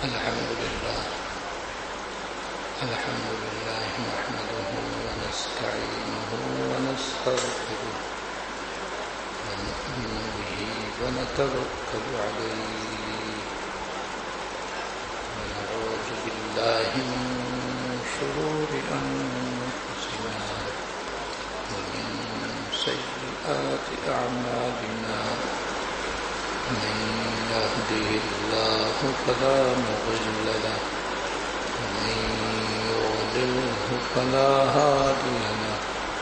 الحمد لله نحمده ونستعينه ونستغفره ونؤمن به ونتوكل عليه ونعوذ بالله من شرور أنفسنا ومن سيئات أعمالنا من يهده الله فلا مضل له ومن يضلله فلا هادي له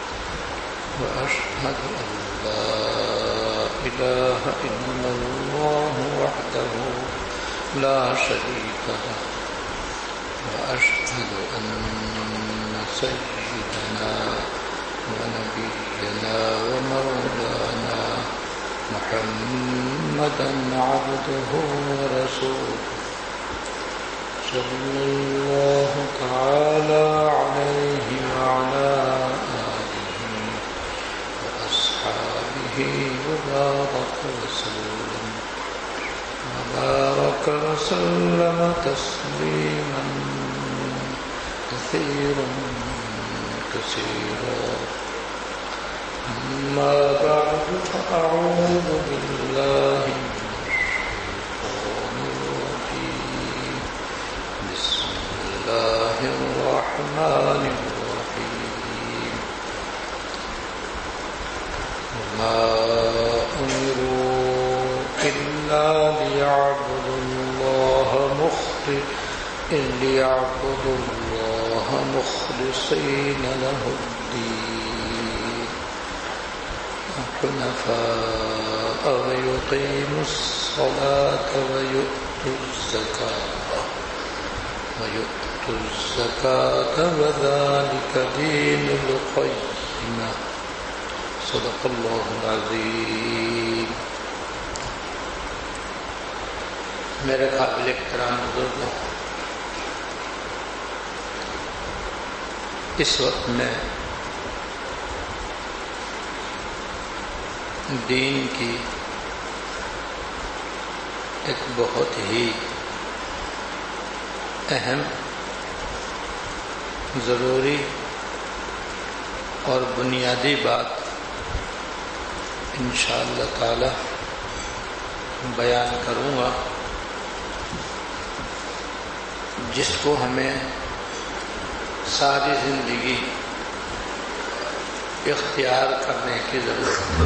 وأشهد أن لا إله إلا الله وحده لا شريك له وأشهد أن سيدنا ونبينا ومولانا محمدا عبده ورسوله صلى الله تعالى عليه وعلى آله وأصحابه وبارك وسلم تسليما كثيرا أما بعد فأعوذ بالله من الشيطان الرجيم بسم الله الرحمن الرحيم وما أمروا إلا ليعبدوا الله مخلصين له الدين حنفاء ويقيموا الصلاة ويؤتوا الزكاة وذلك دين القيمة صدق الله العظيم. میرے قابل احترام بزرگوں، اس وقت میں دین کی ایک بہت ہی اہم، ضروری اور بنیادی بات انشاءاللہ تعالی بیان کروں گا، جس کو ہمیں ساری زندگی اختیار کرنے کی ضرورت ہے.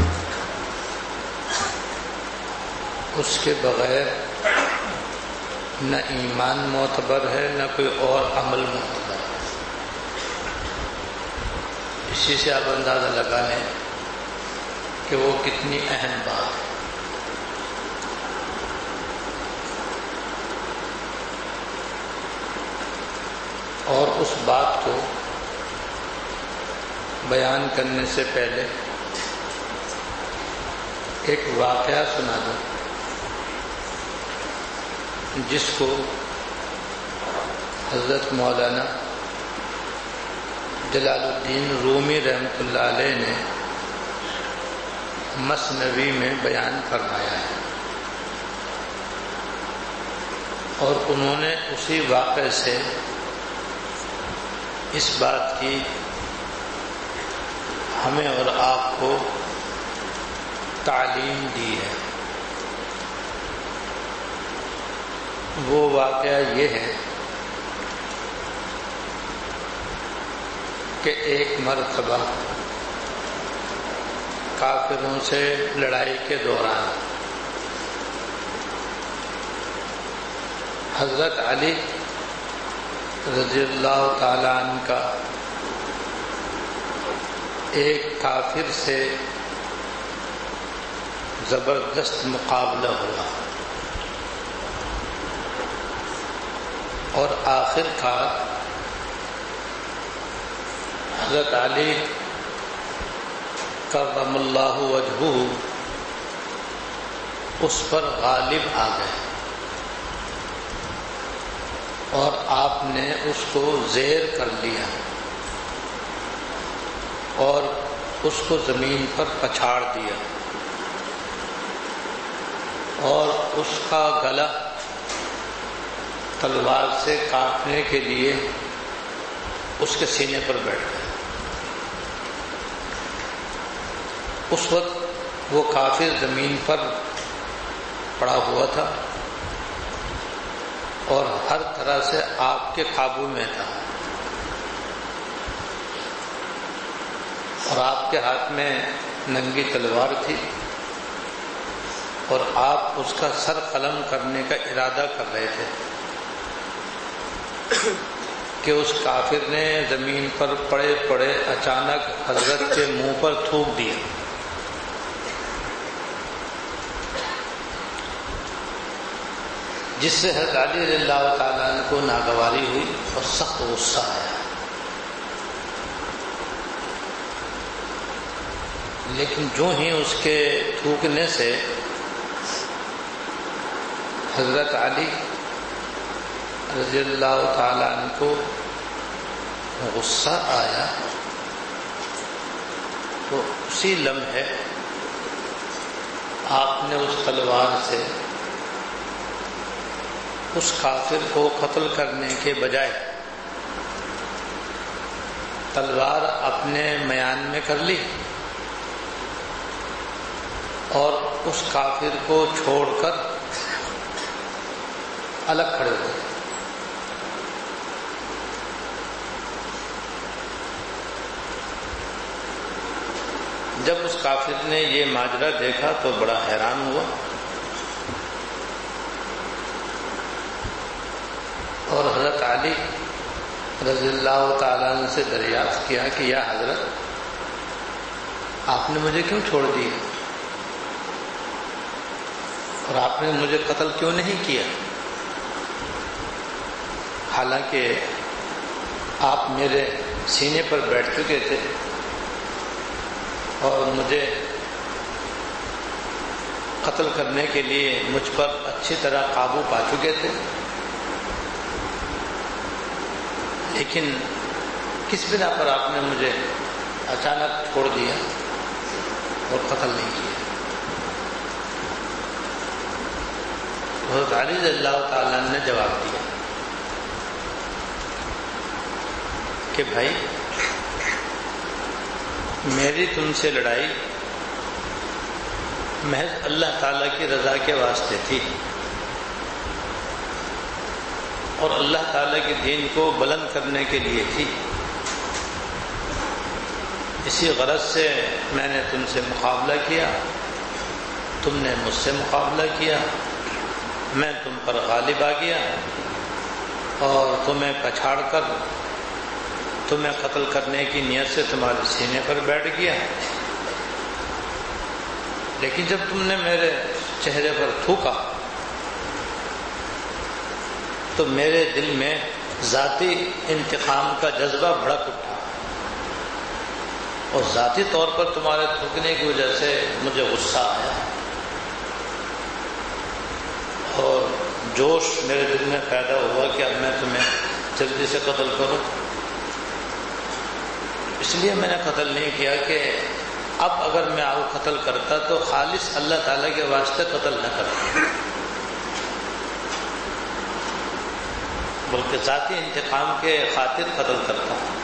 اس کے بغیر نہ ایمان معتبر ہے، نہ کوئی اور عمل معتبر ہے. اسی سے آپ اندازہ لگا لیں کہ وہ کتنی اہم بات ہے. اور اس بات کو بیان کرنے سے پہلے ایک واقعہ سنا دوں، جس کو حضرت مولانا جلال الدین رومی رحمۃ اللہ علیہ نے مثنوی میں بیان فرمایا ہے، اور انہوں نے اسی واقعے سے اس بات کی ہمیں اور آپ کو تعلیم دی ہے. وہ واقعہ یہ ہے کہ ایک مرتبہ کافروں سے لڑائی کے دوران حضرت علی رضی اللہ تعالی عنہ کا ایک کافر سے زبردست مقابلہ ہوا، اور آخر کار حضرت علی کرم اللہ وجہہ اس پر غالب آ گئے، اور آپ نے اس کو زیر کر لیا اور اس کو زمین پر پچھاڑ دیا، اور اس کا گلا تلوار سے کاٹنے کے لیے اس کے سینے پر بیٹھ گئے۔ اس وقت وہ کافر زمین پر پڑا ہوا تھا اور ہر طرح سے آپ کے قابو میں تھا، اور آپ کے ہاتھ میں ننگی تلوار تھی، اور آپ اس کا سر قلم کرنے کا ارادہ کر رہے تھے کہ اس کافر نے زمین پر پڑے پڑے اچانک حضرت کے منہ پر تھوک دیا۔ جس سے حضرت علی رضی اللہ تعالیٰ عنہ کو ناگواری ہوئی اور سخت غصہ آیا، لیکن جو ہی اس کے تھوکنے سے حضرت علی رضی اللہ تعالیٰ عنہ کو غصہ آیا تو اسی لمحے آپ نے اس تلوار سے اس کافر کو قتل کرنے کے بجائے تلوار اپنے میان میں کر لی اور اس کافر کو چھوڑ کر الگ کھڑے ہوئے۔ جب اس کافر نے یہ ماجرا دیکھا تو بڑا حیران ہوا اور حضرت علی رضی اللہ تعالیٰ عنہ سے دریافت کیا کہ یا حضرت، آپ نے مجھے کیوں چھوڑ دیا اور آپ نے مجھے قتل کیوں نہیں کیا؟ حالانکہ آپ میرے سینے پر بیٹھ چکے تھے اور مجھے قتل کرنے کے لیے مجھ پر اچھی طرح قابو پا چکے تھے، لیکن کس بنا پر آپ نے مجھے اچانک چھوڑ دیا اور قتل نہیں کیا؟ حضرت علی رضی اللہ تعالیٰ نے جواب دیا کہ بھائی، میری تم سے لڑائی محض اللہ تعالیٰ کی رضا کے واسطے تھی اور اللہ تعالیٰ کے دین کو بلند کرنے کے لیے تھی۔ اسی غرض سے میں نے تم سے مقابلہ کیا، تم نے مجھ سے مقابلہ کیا، میں تم پر غالب آ گیا اور تمہیں پچھاڑ کر تمہیں قتل کرنے کی نیت سے تمہارے سینے پر بیٹھ گیا، لیکن جب تم نے میرے چہرے پر تھوکا تو میرے دل میں ذاتی انتقام کا جذبہ بھڑک اٹھا اور ذاتی طور پر تمہارے تھوکنے کی وجہ سے مجھے غصہ آیا اور جوش میرے دل میں پیدا ہوا کہ اب میں تمہیں جلدی سے قتل کروں۔ اس لیے میں نے قتل نہیں کیا کہ اب اگر میں آپ کو قتل کرتا تو خالص اللہ تعالیٰ کے واسطے قتل نہ کرتا، بلکہ ذاتی انتقام کے خاطر قتل کرتا ہوں،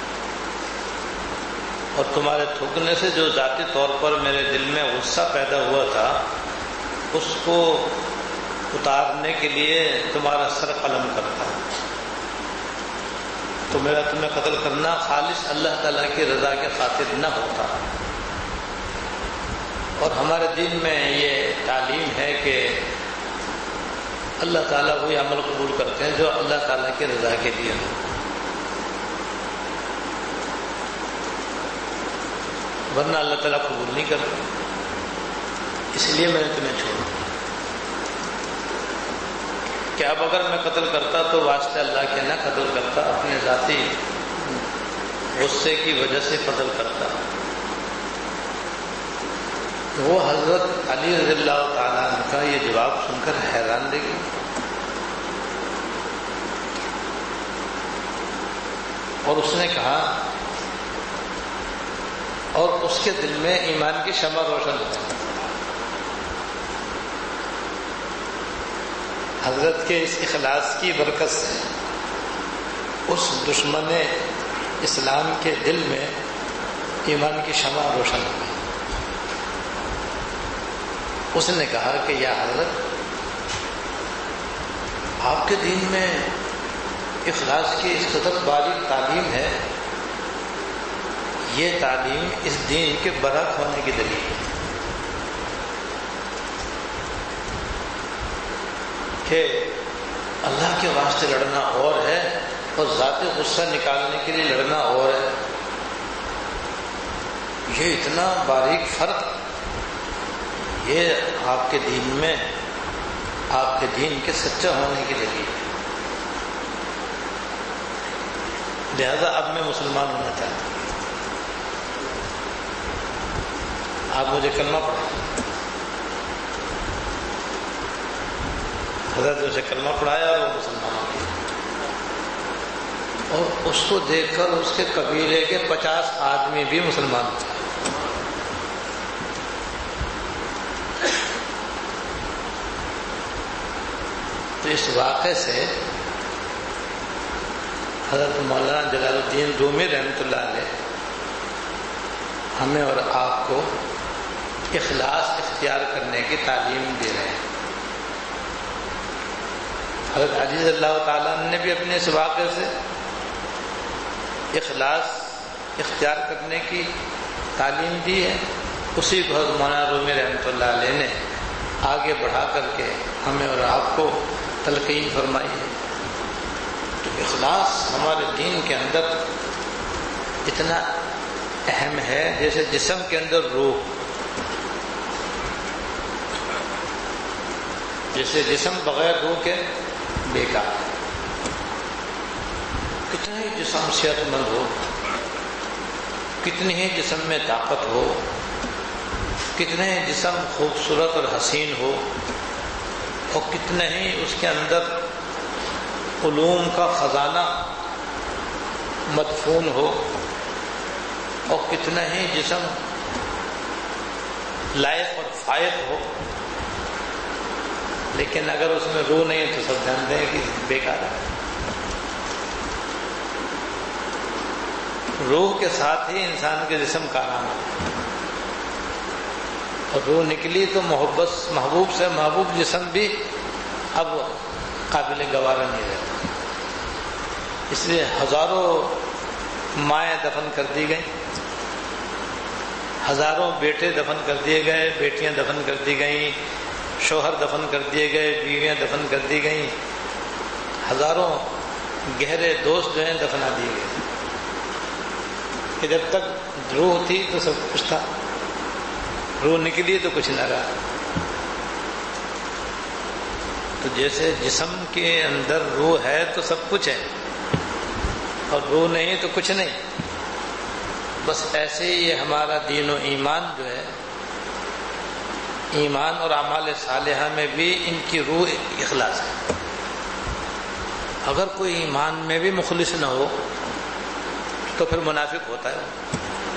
اور تمہارے تھوکنے سے جو ذاتی طور پر میرے دل میں غصہ پیدا ہوا تھا اس کو اتارنے کے لیے تمہارا سر قلم کرتا ہوں۔ تو میرا تمہیں قتل کرنا خالص اللہ تعالیٰ کی رضا کے خاطر نہ ہوتا، اور ہمارے دین میں یہ تعلیم ہے کہ اللہ تعالیٰ وہی عمل قبول کرتے ہیں جو اللہ تعالیٰ کی رضا کے لیے ہو، ورنہ اللہ تعالیٰ قبول نہیں کرتے۔ اس لیے میں نے تمہیں چھوڑا کہ اب اگر میں قتل کرتا تو واسطے اللہ کے نہ قتل کرتا، اپنے ذاتی غصے کی وجہ سے قتل کرتا۔ وہ حضرت علی رضی اللہ تعالیٰ عنہ کا یہ جواب سن کر حیران رہ گئی اور اس نے کہا، اور اس کے دل میں ایمان کی شمع روشن ہو گئی حضرت کے اس اخلاص کی برکت سے اس دشمن اسلام کے دل میں ایمان کی شمع روشن ہو گئی. اس نے کہا کہ یا حضرت، آپ کے دین میں اخلاص کی اس قدر باریک تعلیم ہے، یہ تعلیم اس دین کے برحق ہونے کی دلیل ہے کہ اللہ کے واسطے لڑنا اور ہے اور ذاتی غصہ نکالنے کے لیے لڑنا اور ہے. یہ اتنا باریک فرق یہ آپ کے دین میں، آپ کے دین کے سچا ہونے کی دلیل ہے. لہذا اب میں مسلمان ہونا چاہتا ہوں، آپ مجھے کلمہ پڑھائیں. حضرت نے اسے کلمہ پڑھایا اور وہ مسلمان ہو گیا. اور اس کو دیکھ کر اس کے قبیلے کے 50 آدمی بھی مسلمان ہوئے. تو اس واقعے سے حضرت مولانا جلال الدین رومی رحمۃ اللہ علیہ ہمیں اور آپ کو اخلاص اختیار کرنے کی تعلیم دے رہے ہیں. حضرت علی رضی اللہ تعالیٰ نے بھی اپنے اس واقعے سے اخلاص اختیار کرنے کی تعلیم دی ہے. اسی کو حضرت مولانا رومی رحمۃ اللہ علیہ نے آگے بڑھا کر کے ہمیں اور آپ کو تلقین فرمائی ہے. تو اخلاص ہمارے دین کے اندر اتنا اہم ہے جیسے جسم کے اندر روح، جیسے جسم بغیر روح کے بیکار ہے. کتنا ہی جسم صحت مند ہو، کتنی ہی جسم میں طاقت ہو، کتنے ہی جسم خوبصورت اور حسین ہو، اور کتنے ہی اس کے اندر علوم کا خزانہ مدفون ہو، اور کتنا ہی جسم لائق اور فائق ہو، لیکن اگر اس میں روح نہیں تو سب جانتے ہیں کہ بیکار ہے. روح کے ساتھ ہی انسان کے جسم کا آرام ہے، اور روح نکلی تو محبوب سے محبوب جسم بھی اب قابل گوارا نہیں رہتا. اس لیے ہزاروں مائیں دفن کر دی گئیں، ہزاروں بیٹے دفن کر دیے گئے، بیٹیاں دفن کر دی گئیں، شوہر دفن کر دیے گئے، بیویاں دفن کر دی گئیں، ہزاروں گہرے دوست جو ہیں دفنا دیے گئے. کہ جب تک روح تھی تو سب کچھ تھا، روح نکلی تو کچھ نہ رہا. تو جیسے جسم کے اندر روح ہے تو سب کچھ ہے، اور روح نہیں تو کچھ نہیں. بس ایسے ہی یہ ہمارا دین و ایمان جو ہے، ایمان اور اعمال صالحہ میں بھی ان کی روح اخلاص ہے. اگر کوئی ایمان میں بھی مخلص نہ ہو تو پھر منافق ہوتا ہے.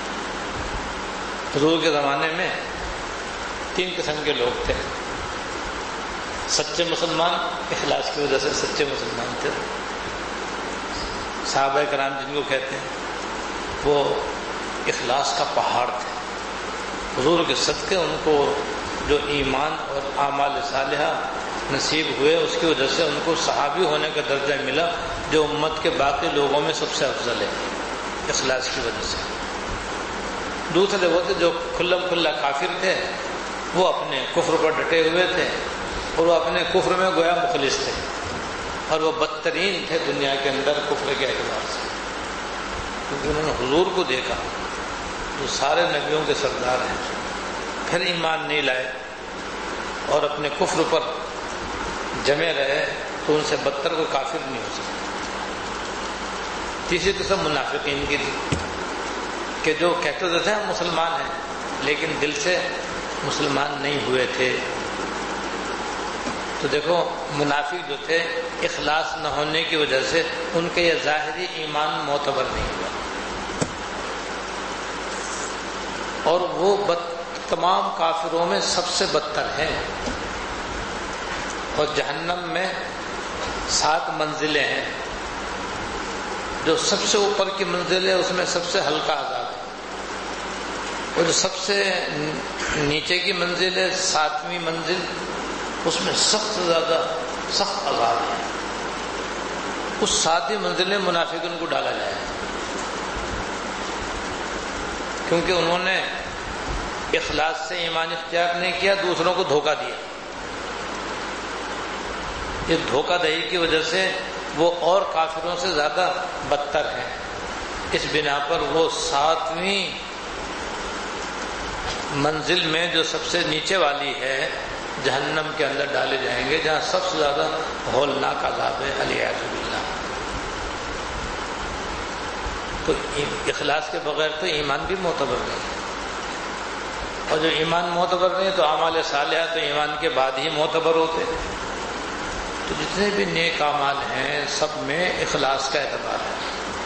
حضور کے زمانے میں 3 قسم کے لوگ تھے. سچے مسلمان، اخلاص کی وجہ سے سچے مسلمان تھے. صحابہ کرام جن کو کہتے ہیں، وہ اخلاص کا پہاڑ تھے. حضور کے صدقے ان کو جو ایمان اور اعمال صالحہ نصیب ہوئے، اس کی وجہ سے ان کو صحابی ہونے کا درجہ ملا، جو امت کے باقی لوگوں میں سب سے افضل ہے، اخلاص کی وجہ سے. دوسرے وہ تھے جو کھلم کھلا کافر تھے، وہ اپنے کفر پر ڈٹے ہوئے تھے، اور وہ اپنے کفر میں گویا مخلص تھے، اور وہ بدترین تھے دنیا کے اندر کفر کے اعتبار سے، کیونکہ انہوں نے حضور کو دیکھا جو سارے نبیوں کے سردار ہیں، پھر ایمان نہیں لائے اور اپنے کفر پر جمے رہے، تو ان سے بدتر کوئی کافر نہیں ہو سکتا. تیسری قسم منافقین کی تھی کہ جو کہتے تھے ہم مسلمان ہیں لیکن دل سے مسلمان نہیں ہوئے تھے. تو دیکھو منافق جو تھے، اخلاص نہ ہونے کی وجہ سے ان کے یہ ظاہری ایمان معتبر نہیں ہوا، اور وہ تمام کافروں میں سب سے بدتر ہیں. اور جہنم میں 7 منزلیں ہیں. جو سب سے اوپر کی منزل ہے اس میں سب سے ہلکا عذاب ہے، اور جو سب سے نیچے کی منزل ہے 7ویں منزل، اس میں سخت سے زیادہ سخت عذاب ہے. اس 7ویں منزل میں منافقین کو ڈالا جائے کیونکہ انہوں نے اخلاص سے ایمان اختیار نہیں کیا، دوسروں کو دھوکہ دیا. یہ دھوکہ دہی کی وجہ سے وہ اور کافروں سے زیادہ بدتر ہیں. اس بنا پر وہ 7ویں منزل میں جو سب سے نیچے والی ہے جہنم کے اندر ڈالے جائیں گے، جہاں سب سے زیادہ ہولناک عذاب ہے، والعیاذ باللہ. تو اخلاص کے بغیر تو ایمان بھی معتبر نہیں، اور جو ایمان معتبر نہیں تو اعمال صالحہ تو ایمان کے بعد ہی معتبر ہوتے. تو جتنے بھی نیک اعمال ہیں سب میں اخلاص کا اعتبار ہے،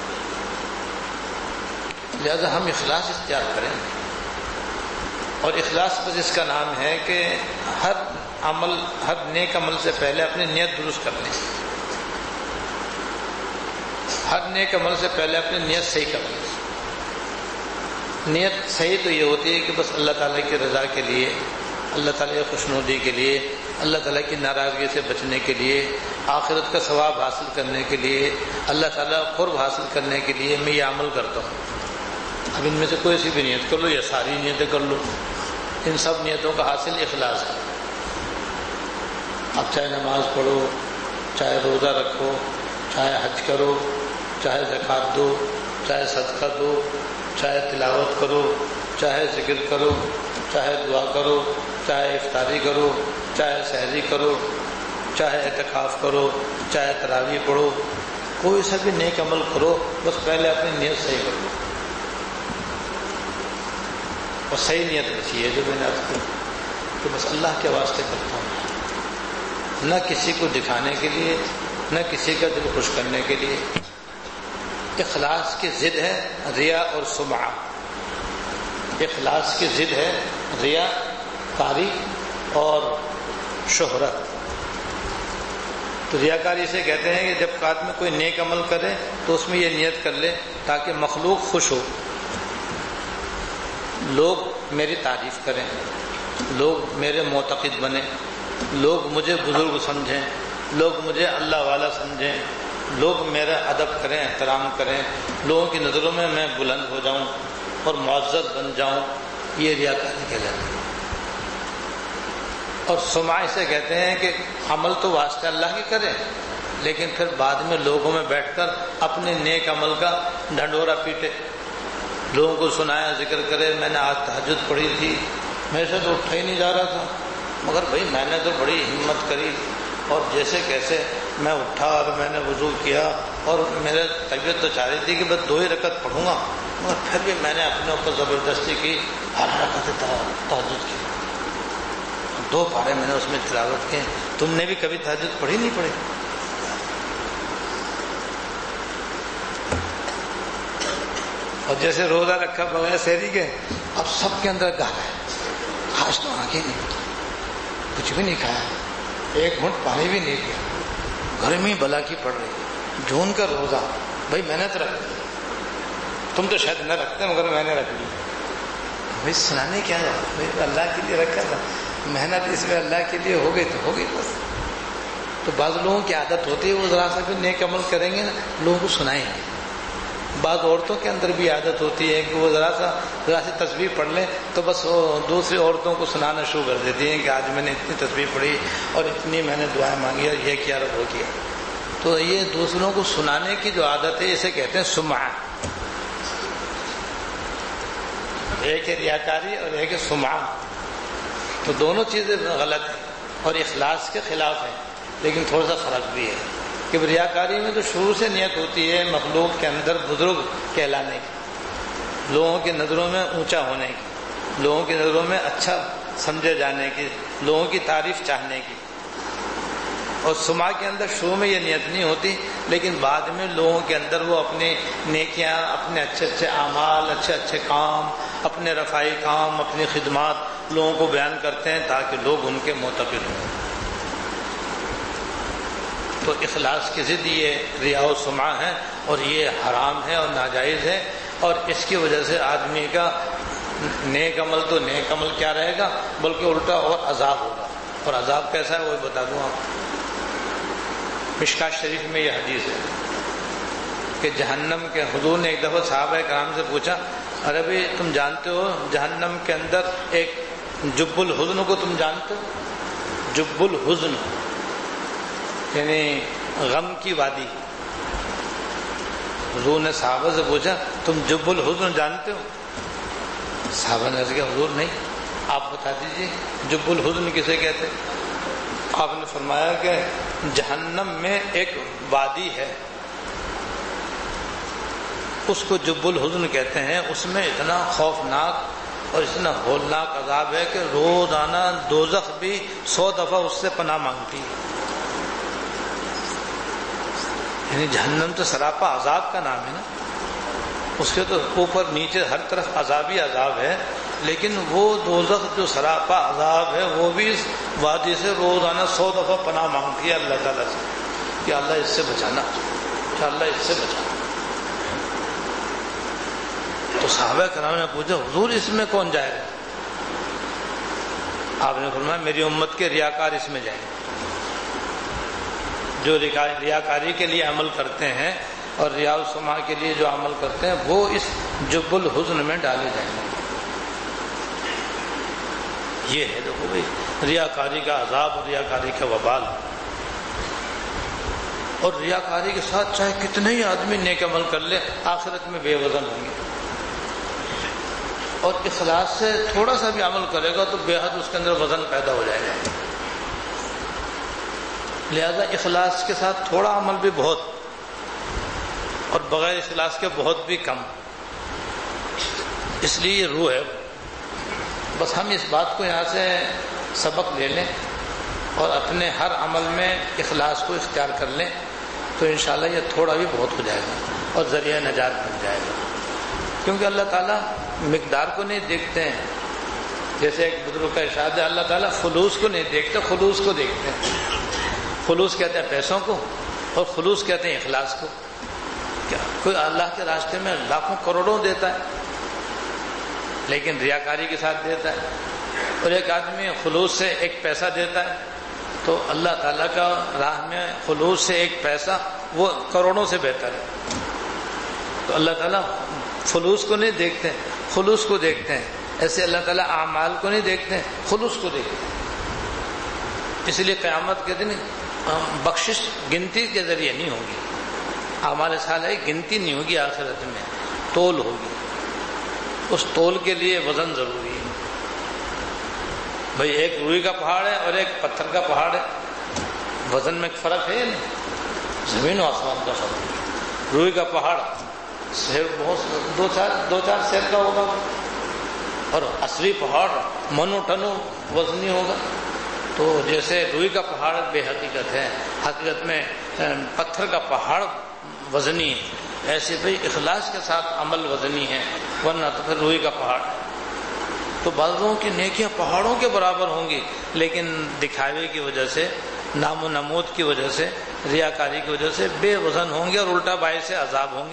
لہذا ہم اخلاص اختیار کریں. اور اخلاص پر اس کا نام ہے کہ ہر نیک عمل سے پہلے اپنی نیت درست کر لیں. ہر نیک عمل سے پہلے اپنی نیت صحیح کر لیں. نیت صحیح تو یہ ہوتی ہے کہ بس اللہ تعالیٰ کی رضا کے لیے، اللہ تعالیٰ کی خوشنودی کے لیے، اللہ تعالیٰ کی ناراضگی سے بچنے کے لیے، آخرت کا ثواب حاصل کرنے کے لیے، اللہ تعالیٰ قرب حاصل کرنے کے لیے میں یہ عمل کرتا ہوں. اب ان میں سے کوئی سی بھی نیت کر لو یا ساری نیتیں کر لو، ان سب نیتوں کا حاصل اخلاص ہے. اب چاہے نماز پڑھو، چاہے روزہ رکھو، چاہے حج کرو، چاہے زکوٰۃ دو، چاہے صدقہ دو، چاہے تلاوت کرو، چاہے ذکر کرو، چاہے دعا کرو، چاہے افطاری کرو، چاہے سحری کرو، چاہے اعتکاف کرو، چاہے تراویح پڑھو، کوئی سا بھی نیک عمل کرو، بس پہلے اپنی نیت صحیح کر لو. اور صحیح نیت رکھی ہے جو میں نے عرض کی کہ بس اللہ کے واسطے کرتا ہوں، نہ کسی کو دکھانے کے لیے، نہ کسی کا دل خوش کرنے کے لیے. اخلاص کی ضد ہے ریا اور سمعہ. اخلاص کی ضد ہے ریا کاری اور شہرت. تو ریاکاری سے کہتے ہیں کہ جب آدمی کوئی نیک عمل کرے تو اس میں یہ نیت کر لے تاکہ مخلوق خوش ہو، لوگ میری تعریف کریں، لوگ میرے معتقد بنیں، لوگ مجھے بزرگ سمجھیں، لوگ مجھے اللہ والا سمجھیں، لوگ میرا ادب کریں، احترام کریں، لوگوں کی نظروں میں میں بلند ہو جاؤں اور معزز بن جاؤں. یہ ریاکاری کہلاتی ہے. اور سمعہ اسے کہتے ہیں کہ عمل تو واسطے اللہ کی کرے، لیکن پھر بعد میں لوگوں میں بیٹھ کر اپنے نیک عمل کا ڈھنڈورا پیٹے، لوگوں کو سنایا، ذکر کرے، میں نے آج تہجد پڑھی تھی، میرے سے تو اٹھا ہی نہیں جا رہا تھا، مگر بھائی میں نے تو بڑی ہمت کری اور جیسے کیسے میں اٹھا اور میں نے وضو کیا، اور میرے طبیعت تو چاہ رہی تھی کہ بس 2 ہی رکعت پڑھوں گا، مگر پھر بھی میں نے اپنے اوپر زبردستی کی، ہر رکعت تہجد کی، 2 پارے میں نے اس میں تلاوت کی. تم نے بھی کبھی تہجد پڑھی نہیں پڑھی؟ اور جیسے روزہ رکھا بغیر سحری کے، اب سب کے اندر گانا ہے، آج تو آنکھیں نہیں، کچھ بھی نہیں کھایا، 1 گھونٹ پانی بھی نہیں پیا، گرمی بلا کی پڑ رہی، جون کا روزہ، بھائی میں نے تو رکھ لیا، تم تو شاید نہ رکھتے مگر میں نے رکھ لی. بھائی سنانے کیا ہے، بھائی اللہ کے لیے رکھا تھا، محنت اس میں اللہ کے لیے ہو گئی تو ہو گئی بس. تو بعض لوگوں کی عادت ہوتی ہے وہ ذرا سا بھی نیک عمل کریں گے نا لوگوں کو سنائیں گے. بعض عورتوں کے اندر بھی عادت ہوتی ہے کہ وہ ذرا سی تسبیح پڑھ لیں تو بس وہ دوسری عورتوں کو سنانا شروع کر دیتی ہیں کہ آج میں نے اتنی تسبیح پڑھی اور اتنی میں نے دعائیں مانگی اور یہ کیا رب وہ کیا. تو یہ دوسروں کو سنانے کی جو عادت ہے اسے کہتے ہیں سمعہ. ایک ہے ریاکاری اور ایک ہے سمعہ. تو دونوں چیزیں غلط ہیں اور اخلاص کے خلاف ہیں، لیکن تھوڑا سا فرق بھی ہے کہ ریاکاری میں تو شروع سے نیت ہوتی ہے مخلوق کے اندر بزرگ کہلانے کی، لوگوں کی نظروں میں اونچا ہونے کی، لوگوں کی نظروں میں اچھا سمجھے جانے کی، لوگوں کی تعریف چاہنے کی. اور سمعہ کے اندر شروع میں یہ نیت نہیں ہوتی، لیکن بعد میں لوگوں کے اندر وہ اپنی نیکیاں، اپنے اچھے اچھے اعمال، اچھے اچھے کام، اپنے رفائی کام، اپنی خدمات لوگوں کو بیان کرتے ہیں تاکہ لوگ ان کے معتقد ہوں. تو اخلاص کی ضد یہ ریا و سمعہ ہے اور یہ حرام ہے اور ناجائز ہے، اور اس کی وجہ سے آدمی کا نیک عمل تو نیک عمل کیا رہے گا بلکہ الٹا اور عذاب ہوگا، اور عذاب کیسا ہے وہ بتا دوں آپ۔ مشکات شریف میں یہ حدیث ہے کہ جہنم کے حضور نے ایک دفعہ صحابہ کرام سے پوچھا، ارے بھائی تم جانتے ہو جہنم کے اندر ایک جب الحزن کو تم جانتے ہو؟ جب الحزن یعنی غم کی وادی۔ حضور نے صحابہ سے پوچھا تم جب الحزن جانتے ہو؟ صحابہ نے کہا حضور نہیں، آپ بتا دیجئے جب الحزن کسے کہتے ہیں؟ آپ نے فرمایا کہ جہنم میں ایک وادی ہے، اس کو جب الحزن کہتے ہیں، اس میں اتنا خوفناک اور اتنا ہولناک عذاب ہے کہ روزانہ دوزخ بھی 100 دفعہ اس سے پناہ مانگتی ہے۔ یعنی جہنم تو سراپا عذاب کا نام ہے نا، اس کے تو اوپر نیچے ہر طرف عذابی عذاب ہے، لیکن وہ دوزخ جو سراپا عذاب ہے وہ بھی اس وادی سے روزانہ 100 دفعہ پناہ مانگتی ہے اللہ تعالیٰ سے کہ اللہ اس سے بچانا، کہ اللہ اس سے بچانا۔ تو صحابہ کرام نے پوچھا حضور اس میں کون جائے گا؟ آپ نے فرمایا میری امت کے ریاکار اس میں جائیں گے، جو ریاکاری کے لیے عمل کرتے ہیں اور ریا و سمعہ کے لیے جو عمل کرتے ہیں وہ اس جب الحزن میں ڈالے جائیں گے۔ یہ ہے دیکھو بھائی ریاکاری کا عذاب اور ریاکاری کا وبال، اور ریاکاری کے ساتھ چاہے کتنے ہی آدمی نیک عمل کر لے آخرت میں بے وزن ہوں گے، اور اخلاص سے تھوڑا سا بھی عمل کرے گا تو بے حد اس کے اندر وزن پیدا ہو جائے گا۔ لہذا اخلاص کے ساتھ تھوڑا عمل بھی بہت، اور بغیر اخلاص کے بہت بھی کم، اس لیے یہ روح ہے۔ بس ہم اس بات کو یہاں سے سبق لے لیں اور اپنے ہر عمل میں اخلاص کو اختیار کر لیں تو انشاءاللہ یہ تھوڑا بھی بہت ہو جائے گا اور ذریعہ نجات بن جائے گا، کیونکہ اللہ تعالیٰ مقدار کو نہیں دیکھتے ہیں۔ جیسے ایک بزرگ کا ارشاد ہے اللہ تعالیٰ خلوص کو نہیں دیکھتے، خلوص کو دیکھتے ہیں۔ خلوص کہتے ہیں پیسوں کو اور خلوص کہتے ہیں اخلاص کو۔ کیا کوئی اللہ کے راستے میں لاکھوں کروڑوں دیتا ہے لیکن ریاکاری کے ساتھ دیتا ہے، اور ایک آدمی خلوص سے ایک پیسہ دیتا ہے، تو اللہ تعالیٰ کا راہ میں خلوص سے ایک پیسہ وہ کروڑوں سے بہتر ہے۔ تو اللہ تعالیٰ خلوص کو نہیں دیکھتے، خلوص کو دیکھتے ہیں۔ ایسے اللہ تعالیٰ اعمال کو نہیں دیکھتے، خلوص کو دیکھتے ہیں۔ اس لیے قیامت کے دن بخشش گنتی کے ذریعے نہیں ہوگی، اعمال صالحہ گنتی نہیں ہوگی، آخرت میں تول ہوگی۔ اس تول کے لیے وزن ضروری ہے۔ بھئی ایک روئی کا پہاڑ ہے اور ایک پتھر کا پہاڑ ہے، وزن میں فرق ہے یا نہیں؟ زمین و آسمان کا فرق۔ روئی کا پہاڑ دو چار سیر کا ہوگا، اور اصلی پہاڑ منو ٹنو وزنی ہوگا۔ تو جیسے روئی کا پہاڑ بے حقیقت ہے، حقیقت میں پتھر کا پہاڑ وزنی ہے، ایسے بھئی اخلاص کے ساتھ عمل وزنی ہے، ورنہ تو پھر روئی کا پہاڑ۔ تو بعض لوگوں کی نیکیاں پہاڑوں کے برابر ہوں گی، لیکن دکھاوے کی وجہ سے، نام و نمود کی وجہ سے، ریاکاری کی وجہ سے بے وزن ہوں گے اور الٹا باعث عذاب ہوں گے۔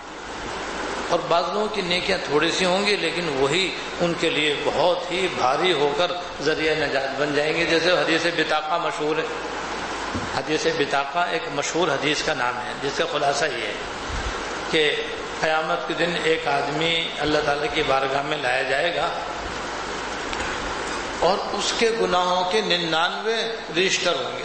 اور بعض لوگوں کی نیکیاں تھوڑی سی ہوں گی لیکن وہی ان کے لیے بہت ہی بھاری ہو کر ذریعہ نجات بن جائیں گے۔ جیسے حدیث بطاقہ مشہور ہے، حدیث بطاقہ ایک مشہور حدیث کا نام ہے، جس کا خلاصہ یہ ہے کہ قیامت کے دن ایک آدمی اللہ تعالیٰ کی بارگاہ میں لایا جائے گا اور اس کے گناہوں کے 99 رجسٹر ہوں گے،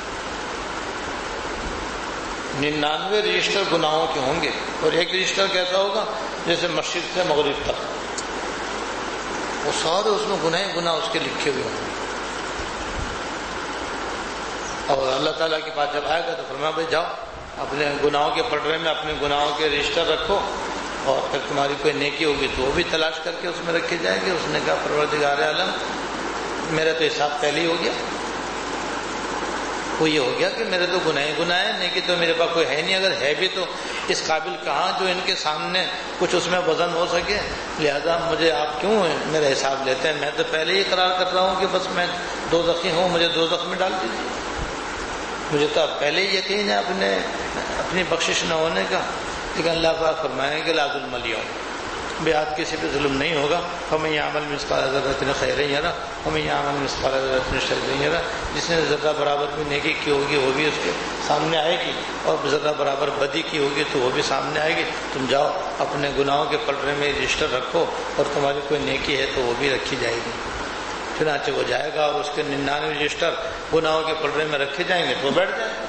99 رجسٹر گناہوں کے ہوں گے، اور ایک رجسٹر کیسا ہوگا جیسے مشرق سے مغرب تک، وہ سارے اس میں گناہ اس کے لکھے ہوئے ہوں گے۔ اور اللہ تعالیٰ کے پاس جب آئے گا تو فرمایا بھائی جاؤ اپنے گناہوں کے پٹرے میں اپنے گناہوں کے رجسٹر رکھو، اور پھر تمہاری کوئی نیکی ہوگی تو وہ بھی تلاش کر کے اس میں رکھی جائے گی۔ اس نے کہا پروردگار عالم میرا تو حساب پہلے ہی ہو گیا، وہ یہ ہو گیا کہ میرے تو گناہ ہے، نیکی تو میرے پاس کوئی ہے نہیں، اگر ہے بھی تو اس قابل کہاں جو ان کے سامنے کچھ اس میں وزن ہو سکے، لہذا مجھے آپ کیوں میرا حساب لیتے ہیں؟ میں تو پہلے ہی اقرار کر رہا ہوں کہ بس میں دوزخی ہوں، مجھے دوزخ میں ڈال دیجیے۔ مجھے تو اب پہلے ہی یقین ہے اپنی بخشش نہ ہونے کا، لیکن اللہ پاک فرمائیں گے لا ظلم اليوم، بے آج کسی پہ ظلم نہیں ہوگا. فمن یعمل مثقال ذرۃ خیرا یرہ ومن یعمل مثقال ذرۃ شرا یرہ. جس نے ذرہ برابر بھی نیکی کی ہوگی وہ بھی اس کے سامنے آئے گی، اور ذرہ برابر بدی کی ہوگی تو وہ بھی سامنے آئے گی. تم جاؤ اپنے گناہوں کے پلڑے میں رجسٹر رکھو، اور تمہاری کوئی نیکی ہے تو وہ بھی رکھی جائے گی. چنانچہ وہ جائے گا اور اس کے 99 رجسٹر گناہوں کے پلڑے میں رکھے جائیں گے تو وہ بیٹھ جائے گا.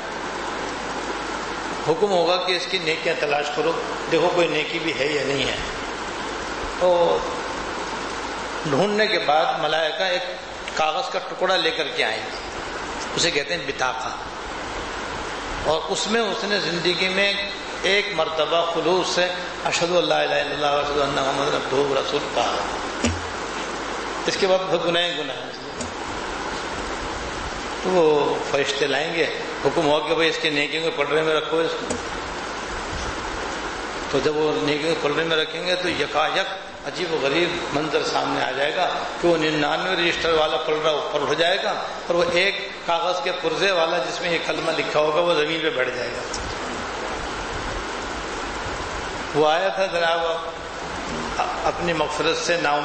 حکم ہوگا کہ اس کی نیکیاں تلاش کرو، دیکھو کوئی نیکی بھی ہے یا نہیں ہے. تو ڈھونڈنے کے بعد ملائکہ ایک کاغذ کا ٹکڑا لے کر کے آئیں گے، اسے کہتے ہیں بطاقہ، اور اس میں اس نے زندگی میں ایک مرتبہ خلوص سے اشہد ان لا الہ الا اللہ واشہد ان محمد عبدہ ورسولہ کہا. اس کے بعد گناہ تو وہ فرشتے لائیں گے، حکم ہوا کہ بھائی اس کے نیکیوں کے پلڑے میں رکھو اس کو. تو جب وہ نیکیوں کے پلڑے میں رکھیں گے تو یکایک عجیب و غریب منظر سامنے آ جائے گا کہ وہ 99 رجسٹر والا پلڑا اوپر اٹھ جائے گا، اور وہ ایک کاغذ کے پرزے والا جس میں یہ کلمہ لکھا ہوگا وہ زمین پہ بیٹھ جائے گا. وہ آیا تھا جناب اپنی مغفرت سے نا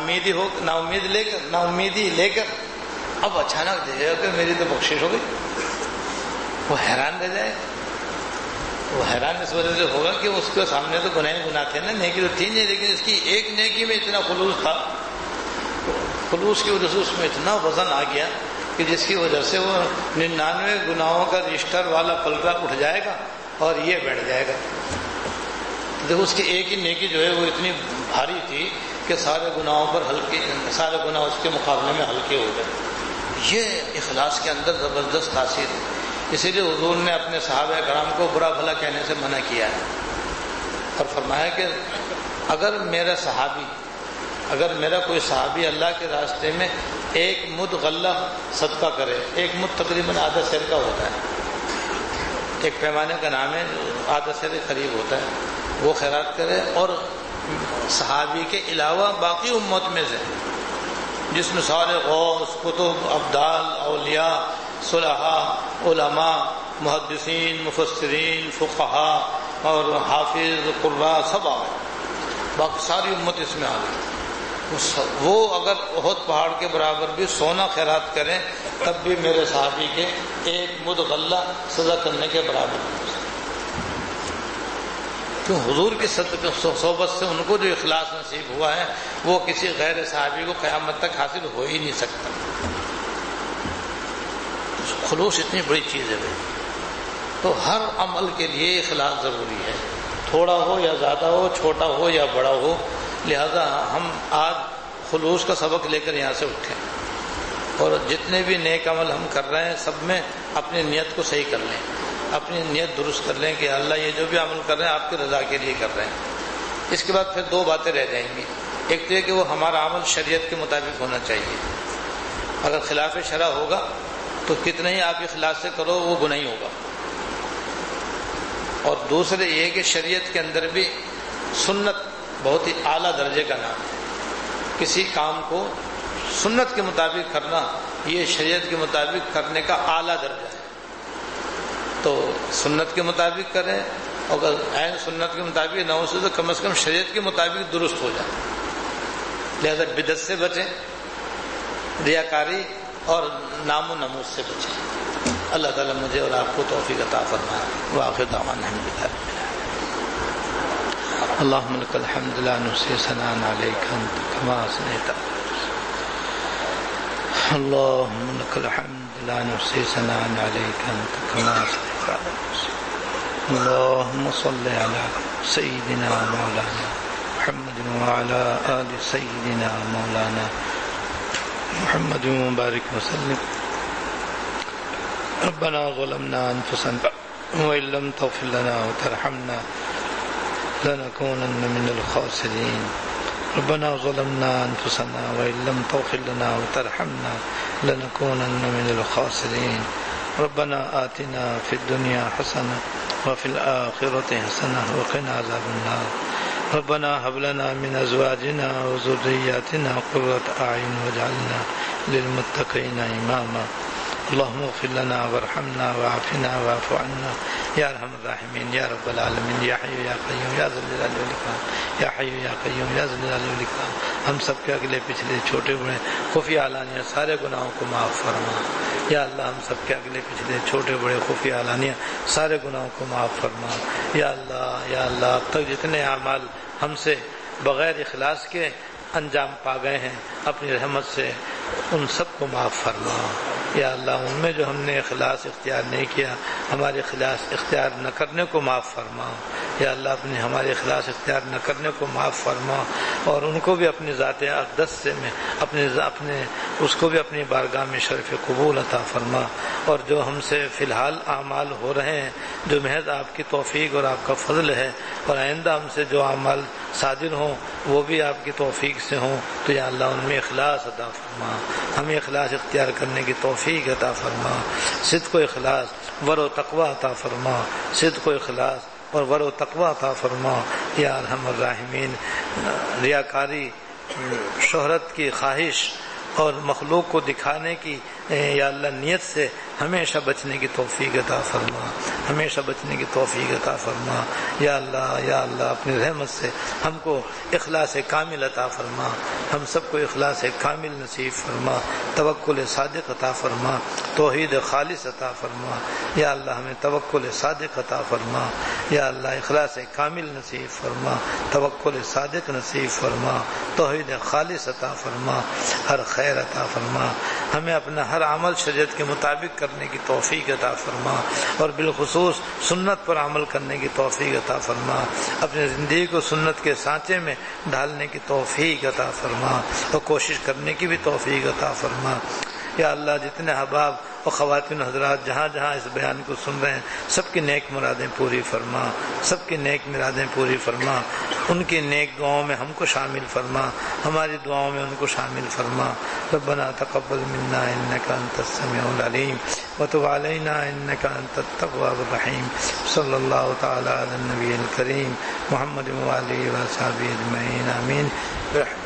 امیدی لے کر اب اچانک دیکھے گا کہ میری تو بخشش ہو گئی. وہ حیران رہ جائے گا. وہ حیران اس وجہ سے ہوگا کہ اس کے سامنے تو گناہ تھے نا، نیکی تو تھی نہیں، لیکن اس کی ایک نیکی میں اتنا خلوص تھا، خلوص کی وجہ سے اس میں اتنا وزن آ گیا کہ جس کی وجہ سے وہ 99 گناہوں کا رجسٹر والا پلڑا اٹھ جائے گا اور یہ بیٹھ جائے گا. دیکھو اس کی ایک ہی نیکی جو ہے وہ اتنی بھاری تھی کہ سارے گناہوں پر سارے گناہ اس کے مقابلے میں ہلکے ہو گئے. یہ اخلاص کے اندر زبردست تاثیر ہے. اسی لیے حضور نے اپنے صحابہ کرام کو برا بھلا کہنے سے منع کیا ہے، اور فرمایا کہ اگر میرا کوئی صحابی اللہ کے راستے میں ایک مد غلہ صدقہ کرے، ایک مد تقریباً آدھا سیر کا ہوتا ہے، ایک پیمانے کا نام ہے جو آدھا سیر کے قریب ہوتا ہے، وہ خیرات کرے، اور صحابی کے علاوہ باقی امت میں سے جس میں سارے غوث، کتب، ابدال، اولیاء، صلحاء، علماء، محدثین، مفسرین، فقہاء اور حافظ، قراء سب آ گئے، باقی ساری امت اس میں آ گئی. وہ اگر احد پہاڑ کے برابر بھی سونا خیرات کریں تب بھی میرے صحابی کے ایک مد غلہ سزا کرنے کے برابر. کیوں؟ حضور کی صحبت سے ان کو جو اخلاص نصیب ہوا ہے وہ کسی غیر صحابی کو قیامت تک حاصل ہو ہی نہیں سکتا. خلوص اتنی بڑی چیز ہے بھائی. تو ہر عمل کے لیے اخلاص ضروری ہے، تھوڑا ہو یا زیادہ ہو، چھوٹا ہو یا بڑا ہو. لہذا ہم آج خلوص کا سبق لے کر یہاں سے اٹھیں، اور جتنے بھی نیک عمل ہم کر رہے ہیں سب میں اپنی نیت کو صحیح کر لیں، اپنی نیت درست کر لیں کہ اللہ یہ جو بھی عمل کر رہے ہیں آپ کی رضا کے لیے کر رہے ہیں. اس کے بعد پھر دو باتیں رہ جائیں گی. ایک تو یہ کہ وہ ہمارا عمل شریعت کے مطابق ہونا چاہیے. اگر خلاف شرع ہوگا تو کتنے ہی آپ اخلاص سے کرو وہ گناہ ہوگا. اور دوسرے یہ کہ شریعت کے اندر بھی سنت بہت ہی اعلیٰ درجے کا نام ہے. کسی کام کو سنت کے مطابق کرنا یہ شریعت کے مطابق کرنے کا اعلیٰ درجہ ہے. تو سنت کے مطابق کریں، اگر عین سنت کے مطابق نہ ہو سکے تو کم از کم شریعت کے مطابق درست ہو جائے. لہذا بدعت سے بچیں، ریاکاری اور نام و نمود سے بچیں. اللہ تعالیٰ مجھے اور آپ کو توفیق عطا فرمائے. وآخر دعوانا الحمدللہ. اللهم لك الحمد لا نحصي ثناء عليك أنت كما أثنيت. اللهم لك الحمد لا نحصي ثناء عليك أنت كما أثنيت. اللهم صل على سيدنا مولانا محمد وعلى آل سيدنا مولانا محمد وبارك وسلم. ربنا ظلمنا أنفسنا وإن لم تغفر لنا وترحمنا لنكونن من الخاسرين. ربنا ظلمنا أنفسنا وإن لم تغفر لنا وترحمنا لنكونن من الخاسرين. ربنا آتنا في الدنيا حسنة وفي الآخرة حسنة وقنا عذاب النار. ربنا هب لنا من أزواجنا وذرياتنا قرة أعين واجعلنا للمتقين إماما. اللهم اغفر لنا وارحمنا وعافنا واعف عنا یا ارحم الراحمین یا رب العالمین یا حی یا قیوم یا ذی الجلال والاکرام یا حی یا قیوم یا ذی الجلال والاکرام. ہم سب کے اگلے پچھلے چھوٹے بڑے خفیہ علانیہ سارے گناہوں کو معاف فرما. یا اللہ ہم سب کے اگلے پچھلے چھوٹے بڑے خفیہ علانیہ سارے گناہوں کو معاف فرما. یا اللہ اب تک جتنے اعمال ہم سے بغیر اخلاص کے انجام پا گئے ہیں اپنی رحمت سے ان سب کو معاف فرما. یا اللہ ان میں جو ہم نے اخلاص اختیار نہیں کیا ہمارے اخلاص اختیار نہ کرنے کو معاف فرما. یا اللہ اپنے ہمارے اخلاص اختیار نہ کرنے کو معاف فرما اور ان کو بھی اپنی ذات اقدس سے میں اپنے اس کو بھی اپنی بارگاہ میں شرف قبول عطا فرما. اور جو ہم سے فی الحال اعمال ہو رہے ہیں جو محض آپ کی توفیق اور آپ کا فضل ہے اور آئندہ ہم سے جو اعمال صادر ہوں وہ بھی آپ کی توفیق سے ہوں تو یا اللہ ان میں اخلاص عطا فرما. ہمیں اخلاص اختیار کرنے کی توفیق عطا فرما. صدق و اخلاص ور و تقوی عطا فرما. صدق و اخلاص اور ور و تقوی عطا فرما. یا ارحم الراحمین ریاکاری شہرت کی خواہش اور مخلوق کو دکھانے کی یا اللہ نیت سے ہمیشہ بچنے کی توفیق عطا فرما. ہمیشہ بچنے کی توفیق عطا فرما. یا اللہ اپنی رحمت سے ہم کو اخلاص کامل عطا فرما. ہم سب کو اخلاص کامل نصیب فرما. توکل صادق عطا فرما. توحید خالص عطا فرما. یا اللہ ہمیں توکل صادق عطا فرما. یا اللہ اخلاص کامل نصیب فرما. توکل صادق نصیب فرما. توحید خالص عطا فرما. ہر خیر عطا فرما. ہمیں اپنا ہر عمل شریعت کے مطابق کرنے کی توفیق عطا فرما اور بالخصوص سنت پر عمل کرنے کی توفیق عطا فرما. اپنی زندگی کو سنت کے سانچے میں ڈالنے کی توفیق عطا فرما اور کوشش کرنے کی بھی توفیق عطا فرما. یا اللہ جتنے احباب اور خواتین حضرات جہاں جہاں اس بیان کو سن رہے ہیں سب کی نیک مرادیں پوری فرما. سب کی نیک مرادیں پوری فرما. ان کی نیک دعاؤں میں ہم کو شامل فرما. ہماری دعاؤں میں ان کو شامل فرما. ربنا تقبل منا انك انت السميع العليم وتب علينا انك انت التواب الرحيم. صلی اللہ تعالی علی النبی الکریم محمد وآلہ وصحبہ اجمعین آمین.